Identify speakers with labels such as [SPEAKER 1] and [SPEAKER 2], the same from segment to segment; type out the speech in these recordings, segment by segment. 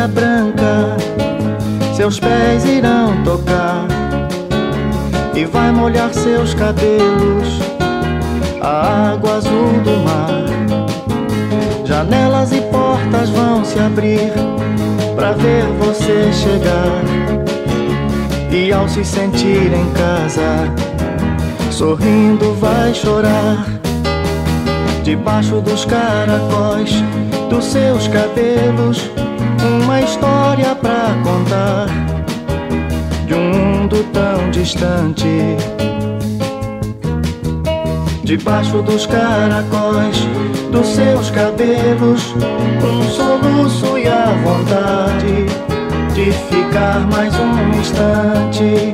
[SPEAKER 1] areia branca seus pés irão tocar e vai molhar seus cabelos a água azul do mar. Janelas e portas vão se abrir pra ver você chegar, e ao se sentir em casa, sorrindo vai chorar. Debaixo dos caracóis dos seus cabelos, uma história pra contar de um mundo tão distante. Debaixo dos caracóis dos seus cabelos, um soluço e a vontade de ficar mais um instante.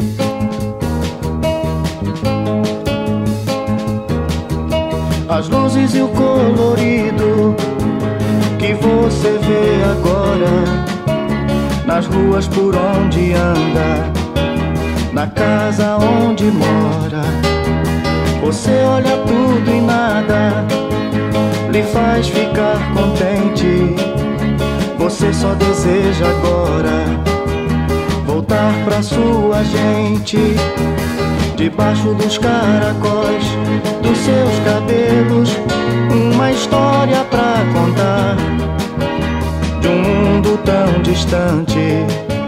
[SPEAKER 1] As luzes e o colorido que você vê agora nas ruas por onde anda, na casa onde mora. Você olha tudo e nada lhe faz ficar contente. Você só deseja agora voltar pra sua gente. Debaixo dos caracóis dos seus cabelos, uma história pra contar de um mundo tão distante.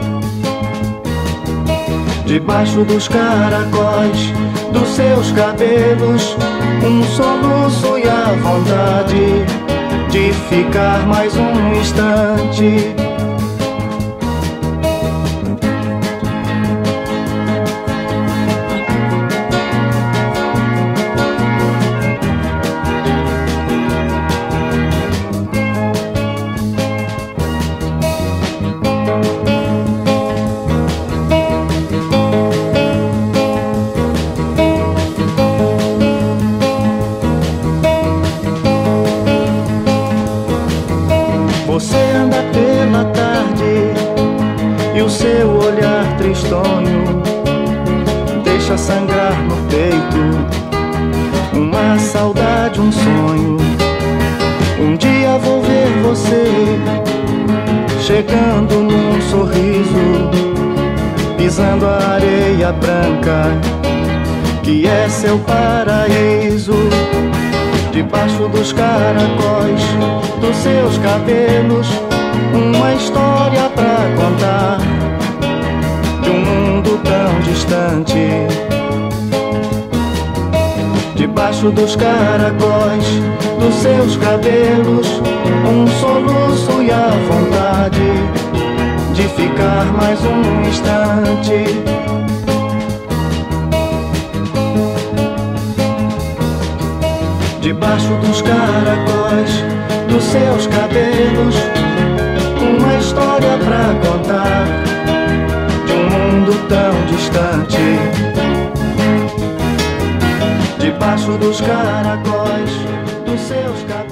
[SPEAKER 1] Debaixo dos caracóis dos seus cabelos, um soluço e a vontade de ficar mais um instante. Você anda pela tarde e o seu olhar tristonho deixa sangrar no peito uma saudade, um sonho. Um dia vou ver você chegando num sorriso, pisando a areia branca que é seu paraíso. Debaixo dos caracóis dos seus cabelos, uma história pra contar de um mundo tão distante. Debaixo dos caracóis dos seus cabelos, um soluço e a vontade de ficar mais um instante. Debaixo dos caracóis dos seus cabelos, uma história pra contar de um mundo tão distante. Debaixo dos caracóis dos seus cabelos.